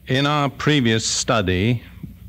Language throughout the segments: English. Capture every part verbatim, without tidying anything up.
In our previous study,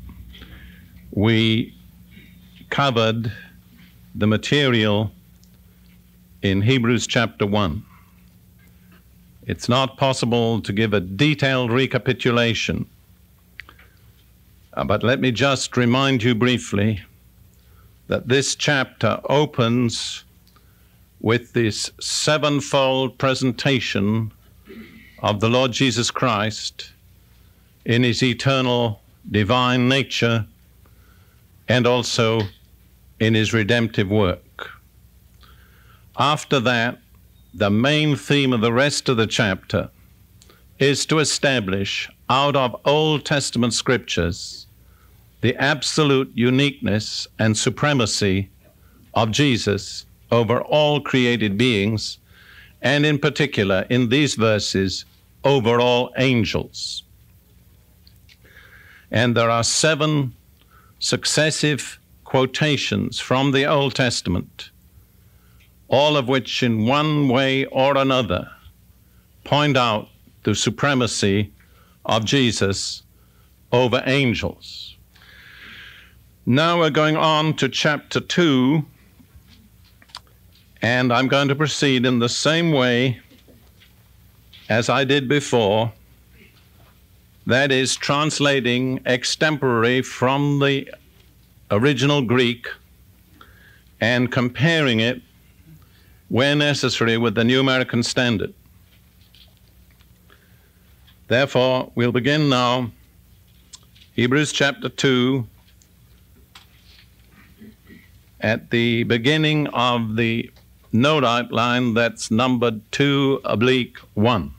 we covered the material in Hebrews chapter one. It's not possible to give a detailed recapitulation, uh, but let me just remind you briefly that this chapter opens with this sevenfold presentation of the Lord Jesus Christ in his eternal divine nature and also in his redemptive work. After that, the main theme of the rest of the chapter is to establish out of Old Testament scriptures the absolute uniqueness and supremacy of Jesus over all created beings, and in particular, in these verses, over all angels. And there are seven successive quotations from the Old Testament, all of which in one way or another point out the supremacy of Jesus over angels. Now we're going on to chapter two, and I'm going to proceed in the same way as I did before. That is, translating extempore from the original Greek and comparing it, where necessary, with the New American Standard. Therefore, we'll begin now, Hebrews chapter two, at the beginning of the note outline that's numbered two oblique one.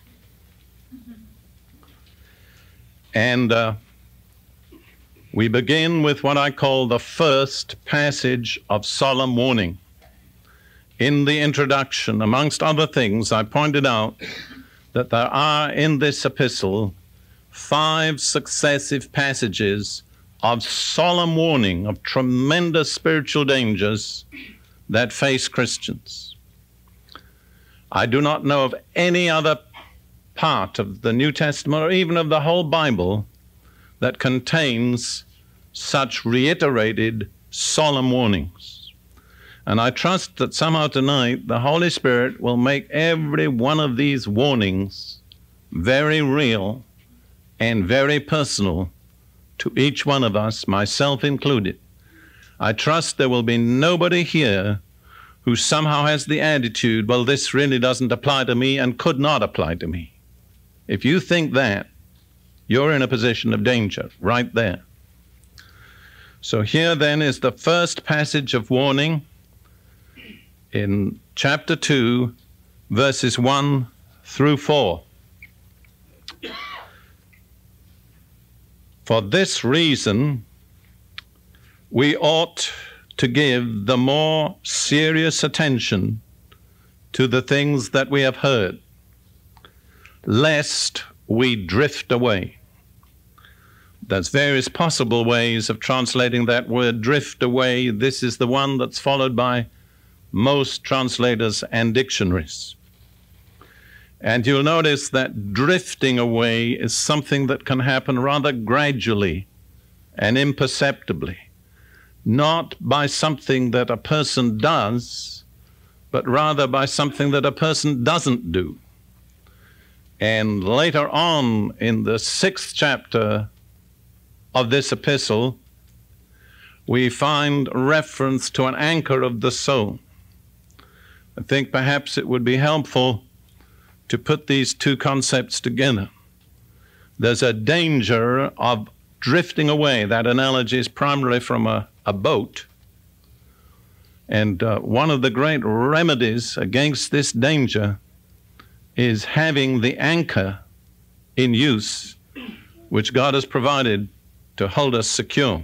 And uh, we begin with what I call the first passage of solemn warning. In the introduction, amongst other things, I pointed out that there are in this epistle five successive passages of solemn warning of tremendous spiritual dangers that face Christians. I do not know of any other part of the New Testament or even of the whole Bible that contains such reiterated solemn warnings. And I trust that somehow tonight the Holy Spirit will make every one of these warnings very real and very personal to each one of us, myself included. I trust there will be nobody here who somehow has the attitude, well, this really doesn't apply to me and could not apply to me. If you think that, you're in a position of danger right there. So here then is the first passage of warning in chapter two, verses one through four. For this reason, we ought to give the more serious attention to the things that we have heard, lest we drift away. There's various possible ways of translating that word drift away. This is the one that's followed by most translators and dictionaries. And you'll notice that drifting away is something that can happen rather gradually and imperceptibly, not by something that a person does, but rather by something that a person doesn't do. And later on in the sixth chapter of this epistle, we find reference to an anchor of the soul. I think perhaps it would be helpful to put these two concepts together. There's a danger of drifting away. That analogy is primarily from a, a boat. And uh, one of the great remedies against this danger is having the anchor in use, which God has provided to hold us secure.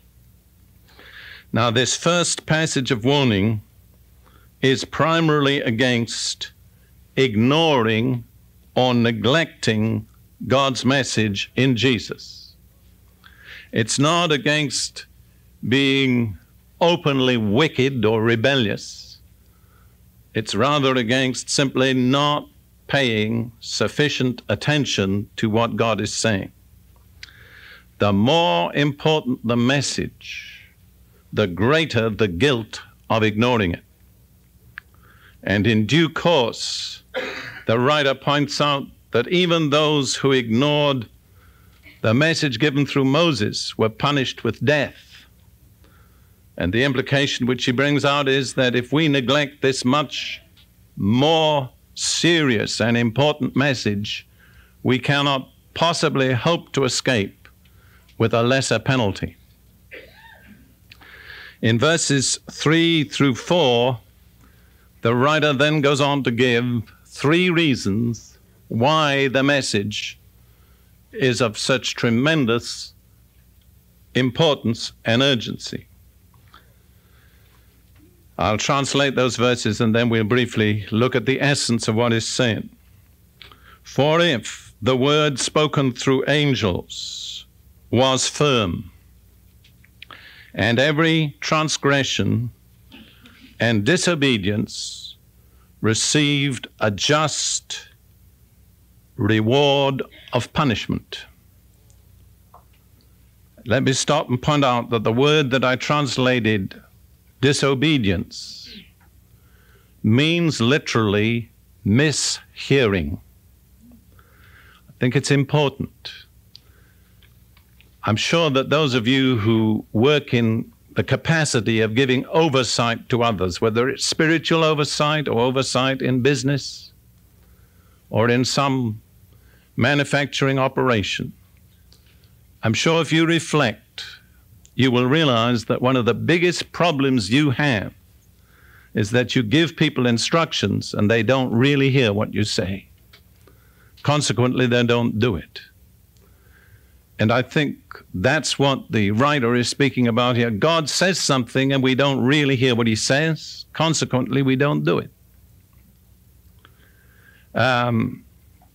Now, this first passage of warning is primarily against ignoring or neglecting God's message in Jesus. It's not against being openly wicked or rebellious. It's rather against simply not paying sufficient attention to what God is saying. the more important the message, the greater the guilt of ignoring it. And in due course, the writer points out that even those who ignored the message given through Moses were punished with death. And the implication which he brings out is that if we neglect this much more serious and important message, we cannot possibly hope to escape with a lesser penalty. In verses three through four, the writer then goes on to give three reasons why the message is of such tremendous importance and urgency. I'll translate those verses and then we'll briefly look at the essence of what is said. For if the word spoken through angels was firm, and every transgression and disobedience received a just reward of punishment. Let me stop and point out that the word that I translated, disobedience, means literally mishearing. I think it's important. I'm sure that those of you who work in the capacity of giving oversight to others, whether it's spiritual oversight or oversight in business or in some manufacturing operation, I'm sure if you reflect, you will realize that one of the biggest problems you have is that you give people instructions and they don't really hear what you say. Consequently, they don't do it. And I think that's what the writer is speaking about here. God says something and we don't really hear what he says. Consequently, we don't do it. Um,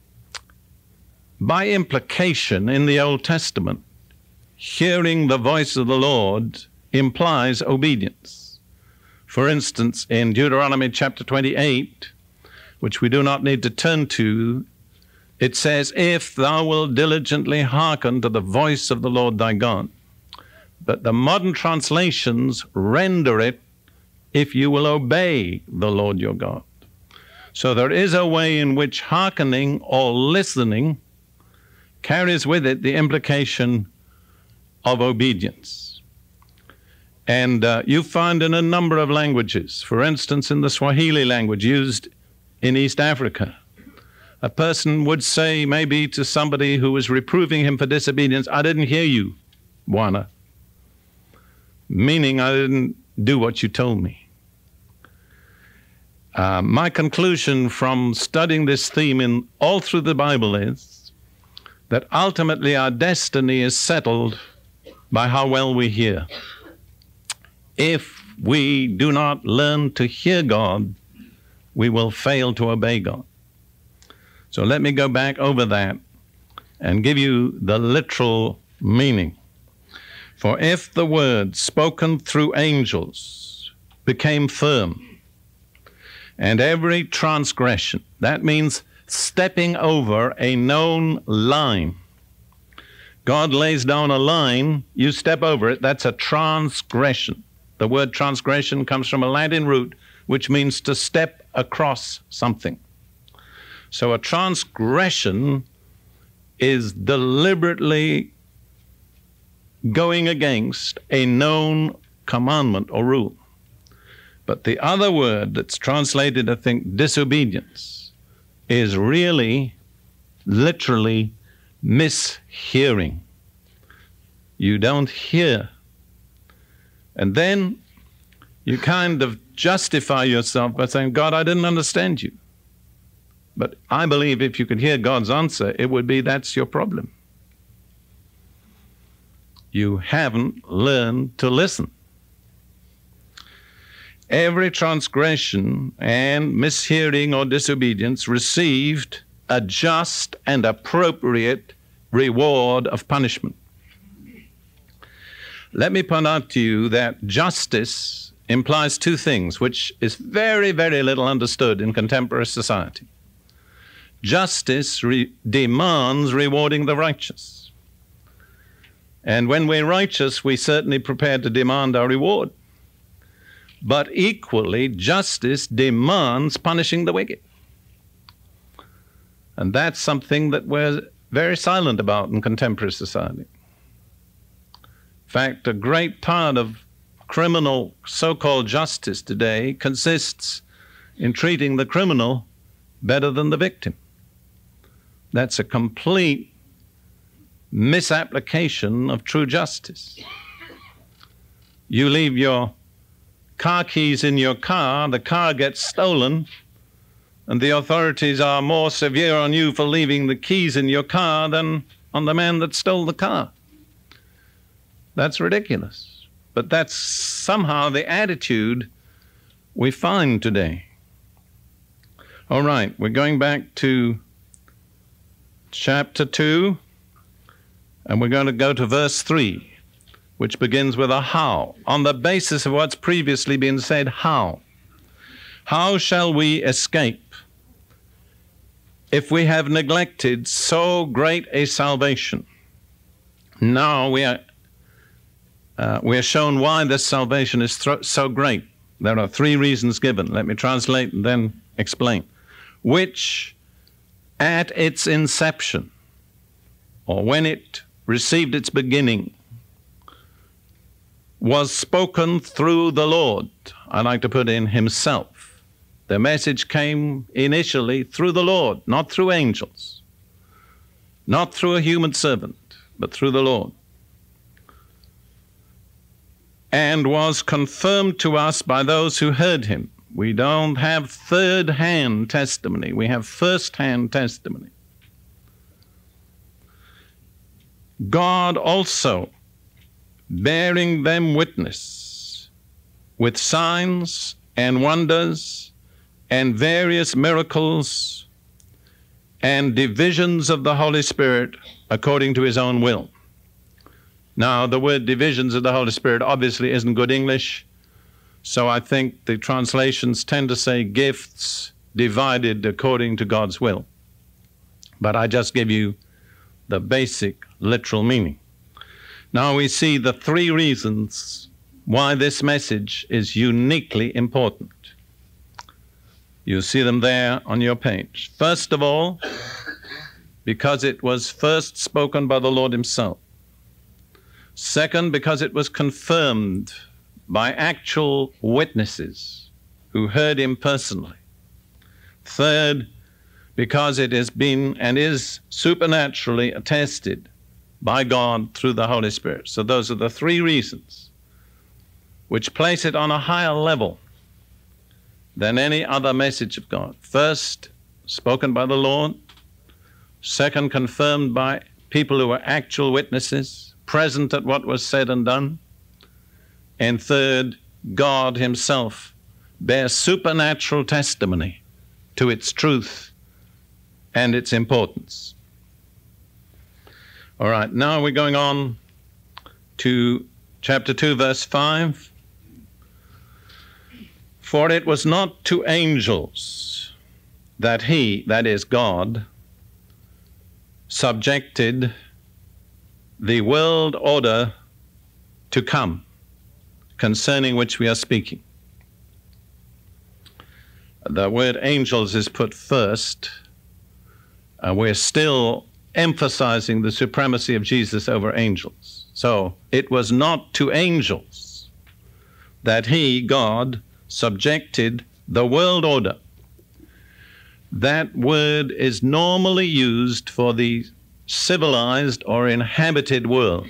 by implication, in the Old Testament, hearing the voice of the Lord implies obedience. For instance, in Deuteronomy chapter twenty-eight, which we do not need to turn to, it says, if thou wilt diligently hearken to the voice of the Lord thy God. But the modern translations render it, if you will obey the Lord your God. So there is a way in which hearkening or listening carries with it the implication of obedience. And uh, you find in a number of languages, for instance, in the Swahili language used in East Africa, a person would say maybe to somebody who was reproving him for disobedience, I didn't hear you, Bwana. Meaning I didn't do what you told me. Uh, my conclusion from studying this theme in all through the Bible is that ultimately our destiny is settled by how well we hear. If we do not learn to hear God, we will fail to obey God. So let me go back over that and give you the literal meaning. For if the word spoken through angels became firm, and every transgression, that means stepping over a known line. God lays down a line, you step over it, that's a transgression. The word transgression comes from a Latin root, which means to step across something. So a transgression is deliberately going against a known commandment or rule. But the other word that's translated, I think, disobedience, is really, literally, mishearing. You don't hear. And then you kind of justify yourself by saying, God, I didn't understand you. But I believe if you could hear God's answer, it would be, that's your problem. You haven't learned to listen. Every transgression and mishearing or disobedience received a just and appropriate reward of punishment. Let me point out to you that justice implies two things, which is very, very little understood in contemporary society. Justice re- demands rewarding the righteous. And when we're righteous, we're certainly prepared to demand our reward. But equally, justice demands punishing the wicked. And that's something that we're very silent about in contemporary society. In fact, a great part of criminal so-called justice today consists in treating the criminal better than the victim. That's a complete misapplication of true justice. You leave your car keys in your car, the car gets stolen, and the authorities are more severe on you for leaving the keys in your car than on the man that stole the car. That's ridiculous. But that's somehow the attitude we find today. All right, we're going back to chapter two, and we're going to go to verse three, which begins with a how. On the basis of what's previously been said, how? How shall we escape if we have neglected so great a salvation? Now we are, uh, we are shown why this salvation is th- so great. There are three reasons given. Let me translate and then explain. Which at its inception, or when it received its beginning, was spoken through the Lord. I like to put in himself. The message came initially through the Lord, not through angels, not through a human servant, but through the Lord. And was confirmed to us by those who heard him. We don't have third-hand testimony. We have first-hand testimony. God also bearing them witness with signs and wonders and various miracles and divisions of the Holy Spirit according to his own will. Now, the word divisions of the Holy Spirit obviously isn't good English, so I think the translations tend to say gifts divided according to God's will. But I just give you the basic literal meaning. Now we see the three reasons why this message is uniquely important. You see them there on your page. First of all, because it was first spoken by the Lord himself. Second, because it was confirmed by actual witnesses who heard him personally. Third, because it has been and is supernaturally attested by God through the Holy Spirit. So those are the three reasons which place it on a higher level than any other message of God. First, spoken by the Lord. Second, confirmed by people who were actual witnesses, present at what was said and done. And third, God himself bears supernatural testimony to its truth and its importance. All right, now we're going on to chapter two, verse five. For it was not to angels that he, that is God, subjected the world order to come, concerning which we are speaking. The word angels is put first. Uh, we're still emphasizing the supremacy of Jesus over angels. So it was not to angels that he, God, subjected the world order. That word is normally used for the civilized or inhabited world.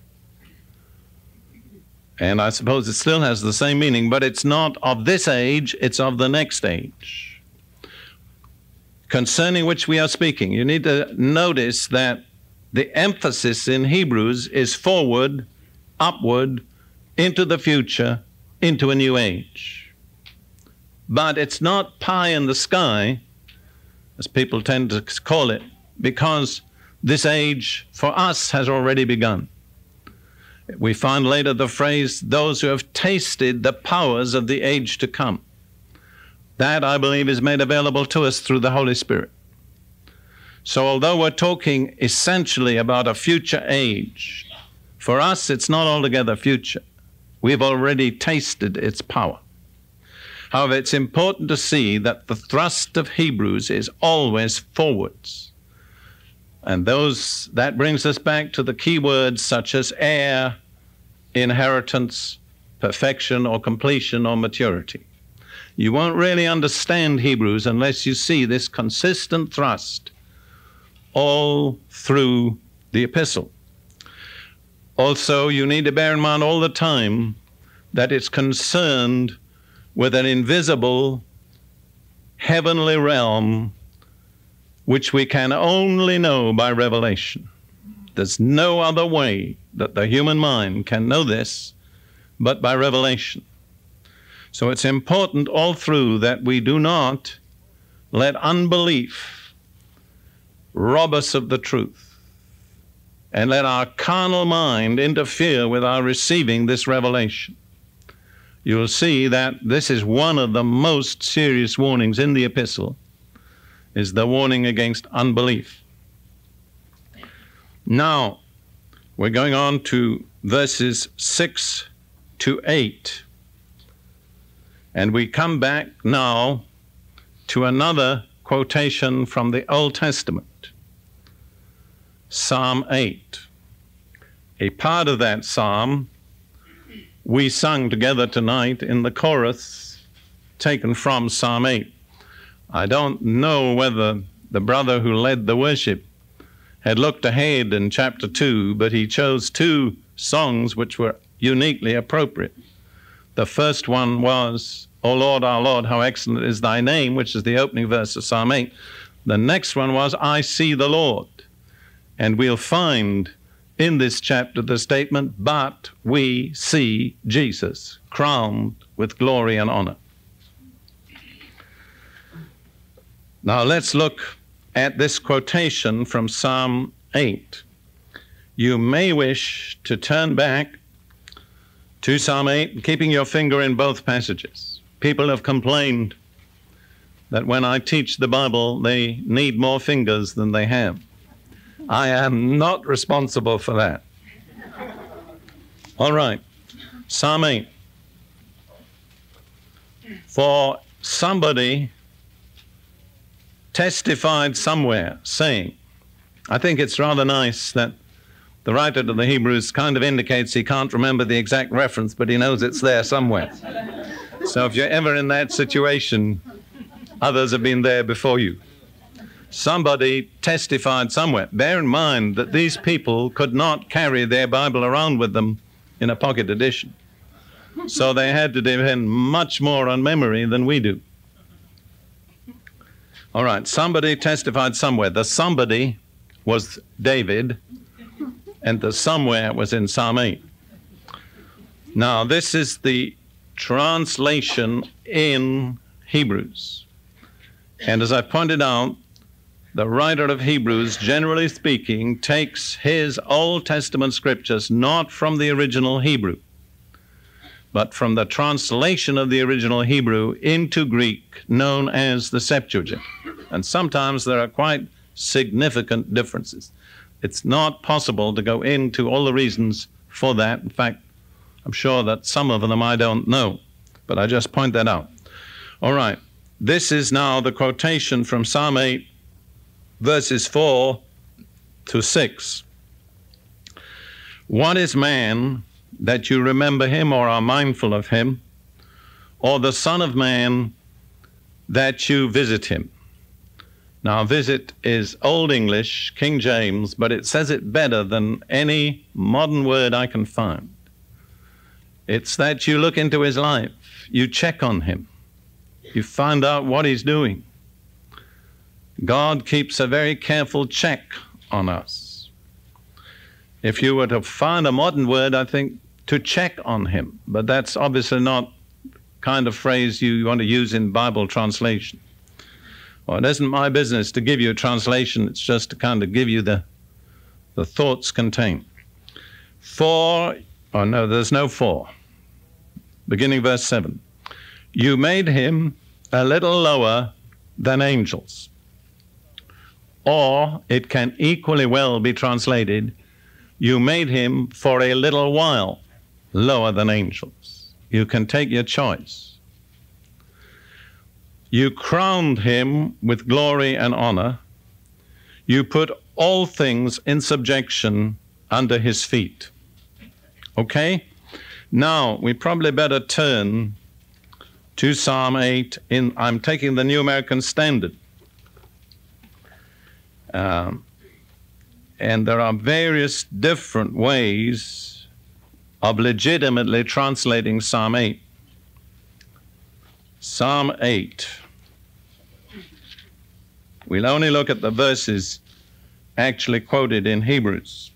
And I suppose it still has the same meaning, but it's not of this age, it's of the next age, concerning which we are speaking. You need to notice that the emphasis in Hebrews is forward, upward, into the future, into a new age. But it's not pie in the sky, as people tend to call it, because this age for us has already begun. We find later the phrase, those who have tasted the powers of the age to come. That, I believe, is made available to us through the Holy Spirit. So although we're talking essentially about a future age, For us, it's not altogether future. We've already tasted its power. However, it's important to see that the thrust of Hebrews is always forwards. And those, that brings us back to the key words such as heir, inheritance, perfection or completion or maturity. You won't really understand Hebrews unless you see this consistent thrust all through the epistle. Also, you need to bear in mind all the time that it's concerned with an invisible heavenly realm which we can only know by revelation. There's no other way that the human mind can know this but by revelation. So it's important all through that we do not let unbelief rob us of the truth and let our carnal mind interfere with our receiving this revelation. You'll see that this is one of the most serious warnings in the epistle, is the warning against unbelief. Now, we're going on to verses six to eight. And we come back now to another quotation from the Old Testament, Psalm eight. A part of that psalm we sung together tonight in the chorus taken from Psalm eight. I don't know whether the brother who led the worship had looked ahead in chapter two, but he chose two songs which were uniquely appropriate. The first one was, O Lord, our Lord, how excellent is thy name, which is the opening verse of Psalm eight. The next one was, I see the Lord. And we'll find in this chapter the statement, but we see Jesus crowned with glory and honor. Now let's look at this quotation from Psalm eight. You may wish to turn back to Psalm eight, keeping your finger in both passages. People have complained that when I teach the Bible, they need more fingers than they have. I am not responsible for that. All right, Psalm eight. For somebody testified somewhere saying, I think it's rather nice that the writer to the Hebrews kind of indicates he can't remember the exact reference, but he knows it's there somewhere. So if you're ever in that situation, others have been there before you. Somebody testified somewhere. Bear in mind that these people could not carry their Bible around with them in a pocket edition. So they had to depend much more on memory than we do. All right, somebody testified somewhere. The somebody was David, and the somewhere was in Psalm eight. Now, this is the translation in Hebrews. And as I pointed out, the writer of Hebrews, generally speaking, takes his Old Testament scriptures not from the original Hebrew, but from the translation of the original Hebrew into Greek, known as the Septuagint. And sometimes there are quite significant differences. It's not possible to go into all the reasons for that. In fact, I'm sure that some of them I don't know, but I just point that out. All right, this is now the quotation from Psalm eight, verses four to six. What is man that you remember him or are mindful of him, or the Son of Man that you visit him? Now, visit is Old English, King James, but it says it better than any modern word I can find. It's that you look into his life, you check on him, you find out what he's doing. God keeps a very careful check on us. If you were to find a modern word, I think to check on him, but that's obviously not the kind of phrase you want to use in Bible translation. Well, it isn't my business to give you a translation, it's just to kind of give you the, the thoughts contained. For, oh no, there's no for. Beginning verse seven. You made him a little lower than angels. Or it can equally well be translated, You made him for a little while lower than angels. You can take your choice. You crowned him with glory and honor. You put all things in subjection under his feet. Okay? Now, we probably better turn to Psalm eight. In, I'm taking the New American Standard. Um, and there are various different ways of legitimately translating Psalm eight. Psalm eight. We'll only look at the verses actually quoted in Hebrews.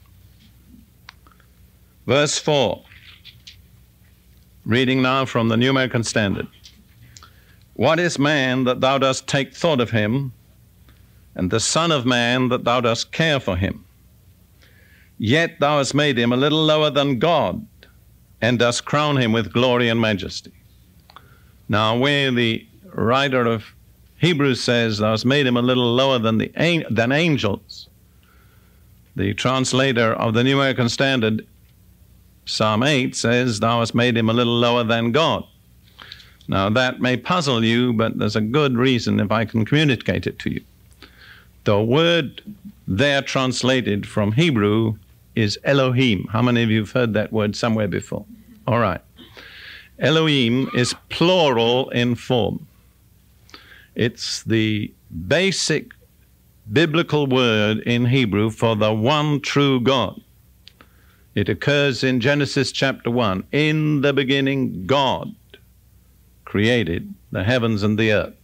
Verse four. Reading now from the New American Standard. What is man that thou dost take thought of him, and the son of man that thou dost care for him? Yet thou hast made him a little lower than God, and dost crown him with glory and majesty. Now, where the writer of Hebrews says thou hast made him a little lower than the than angels, the translator of the New American Standard, Psalm eight, says thou hast made him a little lower than God. Now, that may puzzle you, but there's a good reason if I can communicate it to you. The word there translated from Hebrew is Elohim. How many of you have heard that word somewhere before? All right. Elohim is plural in form. It's the basic biblical word in Hebrew for the one true God. It occurs in Genesis chapter one. In the beginning, God created the heavens and the earth.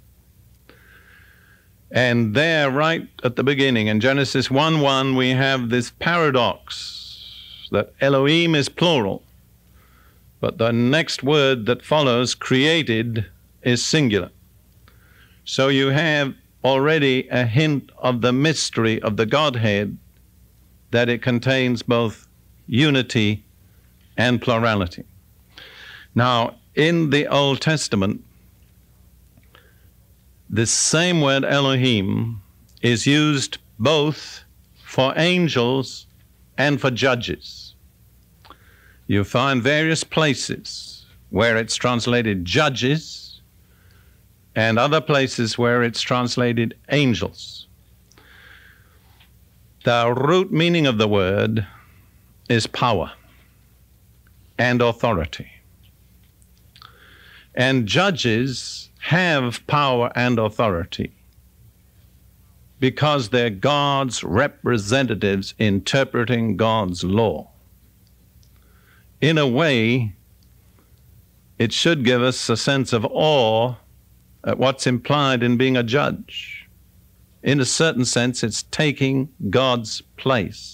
And there, right at the beginning, in Genesis one one, we have this paradox that Elohim is plural, but the next word that follows, created, is singular. So you have already a hint of the mystery of the Godhead, that it contains both unity and plurality. Now, in the Old Testament, this same word Elohim is used both for angels and for judges. You find various places where it's translated judges and other places where it's translated angels. The root meaning of the word is power and authority. And judges have power and authority because they're God's representatives interpreting God's law. In a way, it should give us a sense of awe at what's implied in being a judge. In a certain sense, it's taking God's place.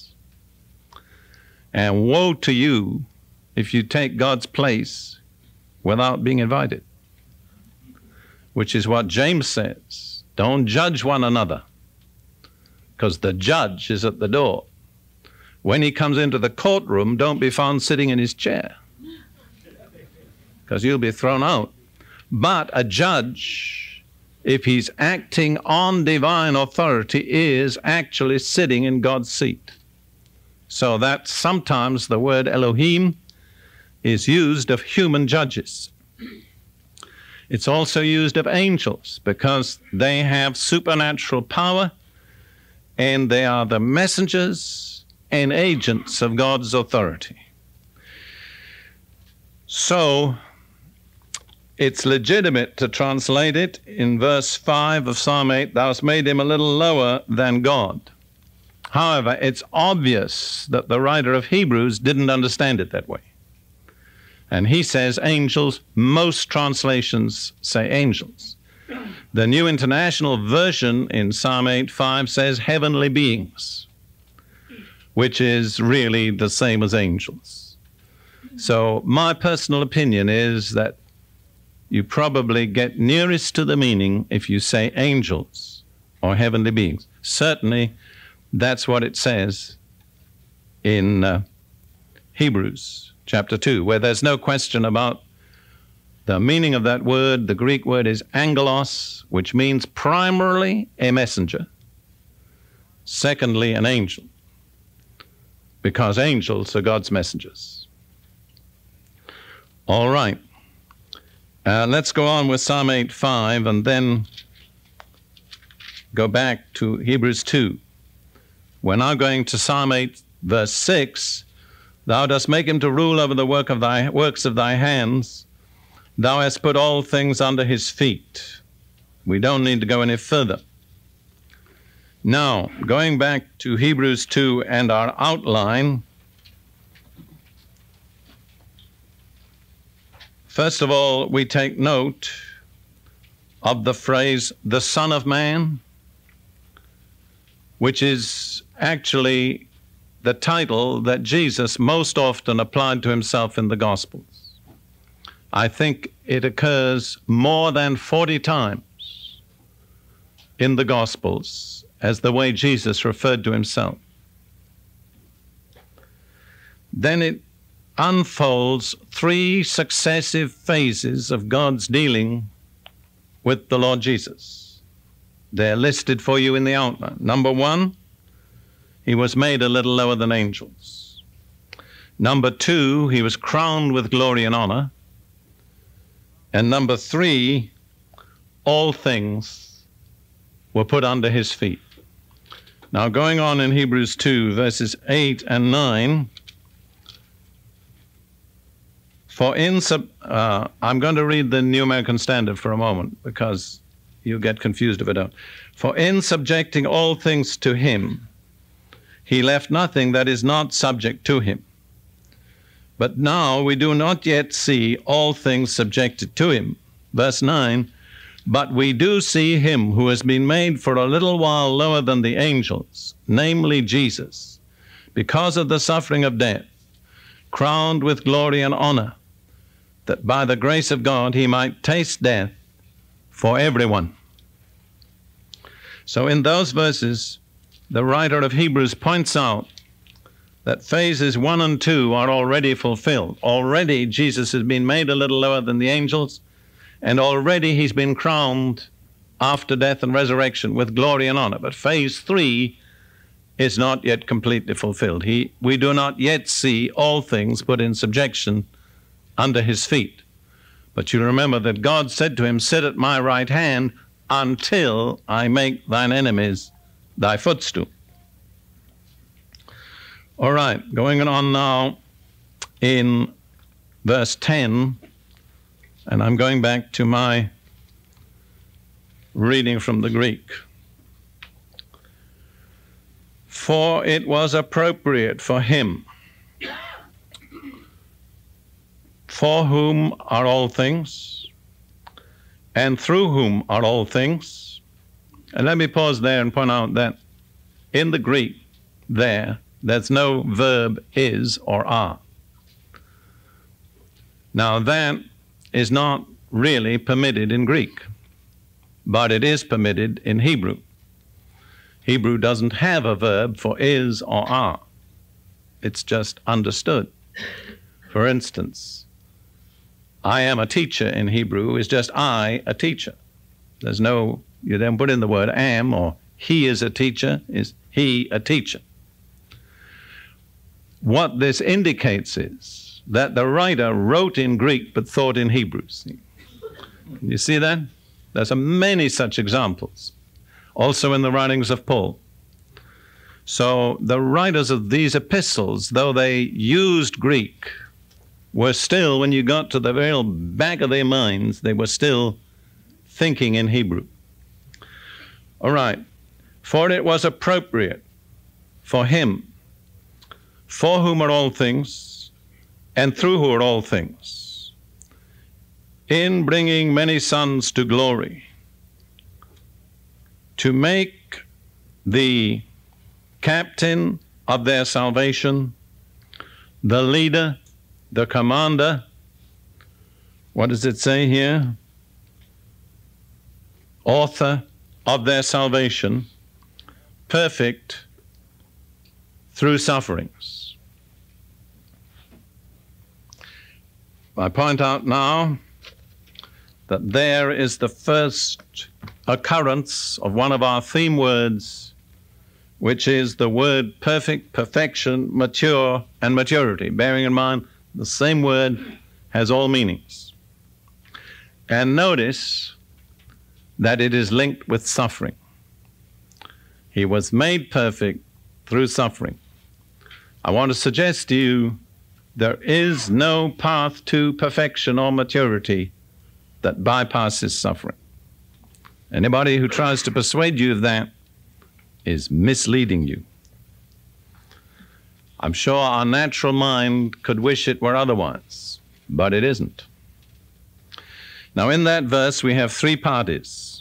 And woe to you if you take God's place without being invited, which is what James says. Don't judge one another, because the judge is at the door. When he comes into the courtroom, don't be found sitting in his chair, because you'll be thrown out. But a judge, if he's acting on divine authority, is actually sitting in God's seat. So that sometimes the word Elohim is used of human judges. It's also used of angels because they have supernatural power and they are the messengers and agents of God's authority. So it's legitimate to translate it in verse five of Psalm eight, thou hast made him a little lower than God. However, it's obvious that the writer of Hebrews didn't understand it that way. And he says angels. Most translations say angels. The New International Version in Psalm eight five says heavenly beings, which is really the same as angels. So my personal opinion is that you probably get nearest to the meaning if you say angels or heavenly beings. Certainly, that's what it says in uh, Hebrews chapter two, where there's no question about the meaning of that word. The Greek word is angelos, which means primarily a messenger, secondly an angel. because angels are God's messengers. All right. Uh, let's go on with Psalm eight five and then go back to Hebrews two. We're now going to Psalm eight, verse six. Thou dost make him to rule over the work of thy works of thy hands. Thou hast put all things under his feet. We don't need to go any further. Now, going back to Hebrews two and our outline, first of all, we take note of the phrase, the Son of Man, which is actually the title that Jesus most often applied to himself in the Gospels. I think it occurs more than forty times in the Gospels as the way Jesus referred to himself. Then it unfolds three successive phases of God's dealing with the Lord Jesus. They're listed for you in the outline. Number one, he was made a little lower than angels. Number two, he was crowned with glory and honor. And number three, all things were put under his feet. Now, going on in Hebrews two, verses eight and nine, for in, sub, uh, I'm going to read the New American Standard for a moment because you'll get confused if I don't. For in subjecting all things to him, he left nothing that is not subject to him. But now we do not yet see all things subjected to him. Verse nine, but we do see him who has been made for a little while lower than the angels, namely Jesus, because of the suffering of death, crowned with glory and honor, that by the grace of God he might taste death for everyone. So in those verses, the writer of Hebrews points out that phases one and two are already fulfilled. Already Jesus has been made a little lower than the angels, and already he's been crowned after death and resurrection with glory and honor. But phase three is not yet completely fulfilled. He, we do not yet see all things put in subjection under his feet. But you remember that God said to him, sit at my right hand until I make thine enemies thy footstool. All right, going on now in verse ten, and I'm going back to my reading from the Greek. For it was appropriate for him, for whom are all things, and through whom are all things. And let me pause there and point out that in the Greek there, there's no verb is or are. Now that is not really permitted in Greek, but it is permitted in Hebrew. Hebrew doesn't have a verb for is or are. It's just understood. For instance, I am a teacher in Hebrew is just I, a teacher. There's no, you then put in the word am, or he is a teacher, is he a teacher. What this indicates is that the writer wrote in Greek but thought in Hebrew. See? You see that? There's many such examples, also in the writings of Paul. So the writers of these epistles, though they used Greek, were still, when you got to the very back of their minds, they were still thinking in Hebrew. All right. For it was appropriate for him, for whom are all things, and through whom are all things, in bringing many sons to glory, to make the captain of their salvation, the leader, the commander, what does it say here? Author of their salvation, perfect through sufferings. I point out now that there is the first occurrence of one of our theme words which is the word perfect, perfection, mature, and maturity, bearing in mind the same word has all meanings. And notice that it is linked with suffering. He was made perfect through suffering. I want to suggest to you there is no path to perfection or maturity that bypasses suffering. Anybody who tries to persuade you of that is misleading you. I'm sure our natural mind could wish it were otherwise, but it isn't. Now, in that verse, we have three parties.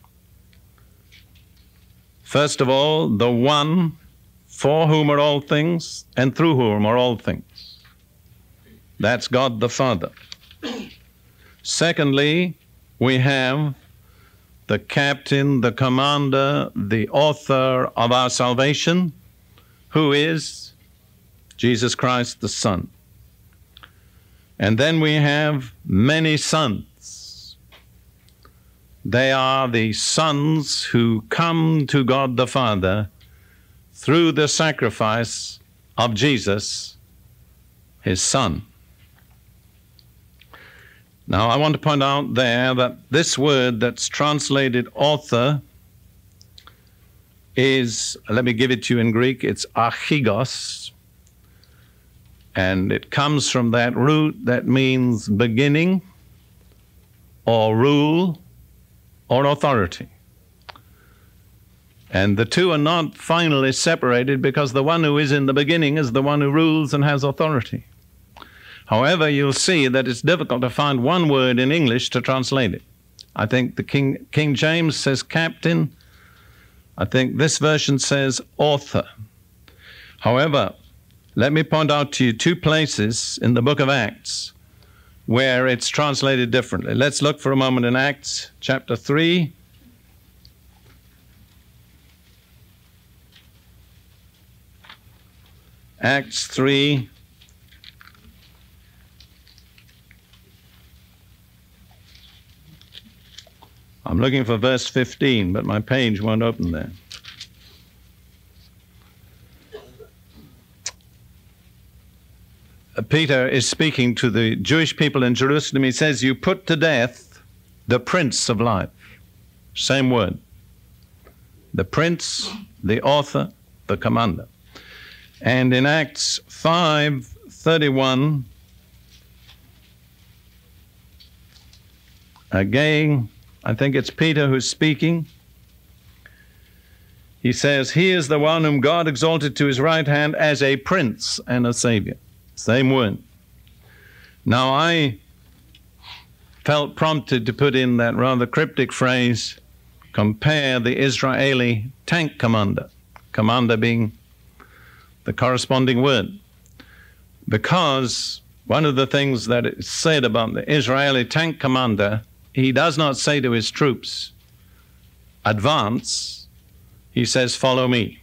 First of all, the one for whom are all things and through whom are all things. That's God the Father. Secondly, we have the captain, the commander, the author of our salvation, who is Jesus Christ the Son. And then we have many sons. They are the sons who come to God the Father through the sacrifice of Jesus, his Son. Now, I want to point out there that this word that's translated author is, let me give it to you in Greek, it's archigos, and it comes from that root that means beginning or rule or authority. And the two are not finally separated because the one who is in the beginning is the one who rules and has authority. However, you'll see that it's difficult to find one word in English to translate it. I think the King, King James says captain. I think this version says author. However, let me point out to you two places in the book of Acts where it's translated differently. Let's look for a moment in Acts chapter three. Acts three. I'm looking for verse fifteen, but my page won't open there. Peter is speaking to the Jewish people in Jerusalem. He says, you put to death the Prince of Life. Same word. The Prince, the author, the commander. And in Acts five thirty-one, again, I think it's Peter who's speaking. He says, he is the one whom God exalted to his right hand as a prince and a savior. Same word. Now, I felt prompted to put in that rather cryptic phrase, compare the Israeli tank commander, commander being the corresponding word. Because one of the things that is said about the Israeli tank commander, he does not say to his troops, advance. He says, follow me.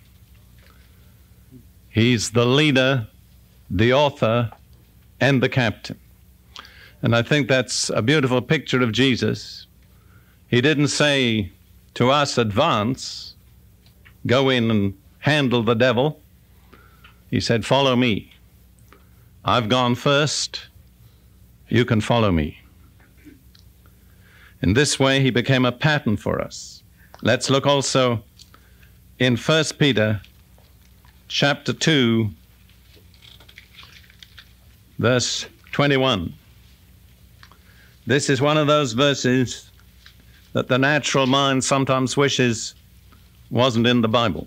He's the leader, the author, and the captain. And I think that's a beautiful picture of Jesus. He didn't say to us, advance, go in and handle the devil. He said, follow me. I've gone first. You can follow me. In this way, he became a pattern for us. Let's look also in First Peter chapter two, verse twenty-one. This is one of those verses that the natural mind sometimes wishes wasn't in the Bible.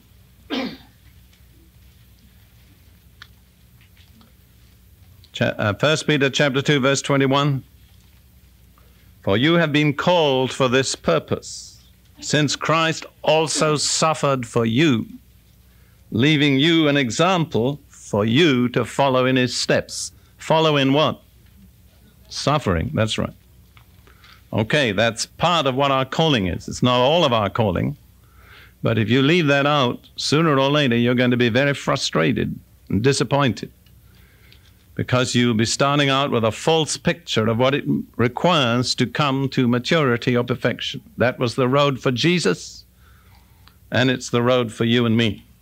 First Peter chapter two, verse twenty-one. For you have been called for this purpose, since Christ also suffered for you, leaving you an example for you to follow in his steps. Follow in what? Suffering, that's right. Okay, that's part of what our calling is. It's not all of our calling, but if you leave that out, sooner or later you're going to be very frustrated and disappointed, because you'll be starting out with a false picture of what it requires to come to maturity or perfection. That was the road for Jesus, and it's the road for you and me.